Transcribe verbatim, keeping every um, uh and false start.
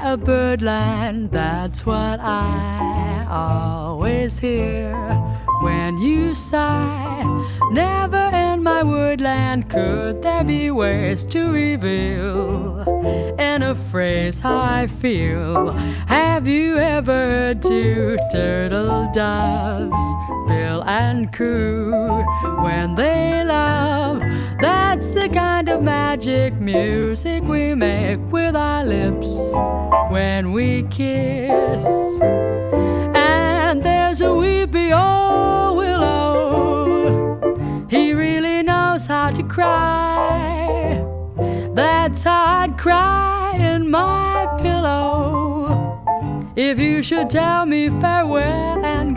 a birdland, that's what I always hear. When you sigh, never in my woodland could there be ways to reveal in a phrase how I feel. Have you ever heard two turtle doves bill and coo when they love? That's the kind of magic music we make with our lips when we kiss. And there's a weepy old willow, he really knows how to cry. That's how I'd cry in my pillow if you should tell me farewell and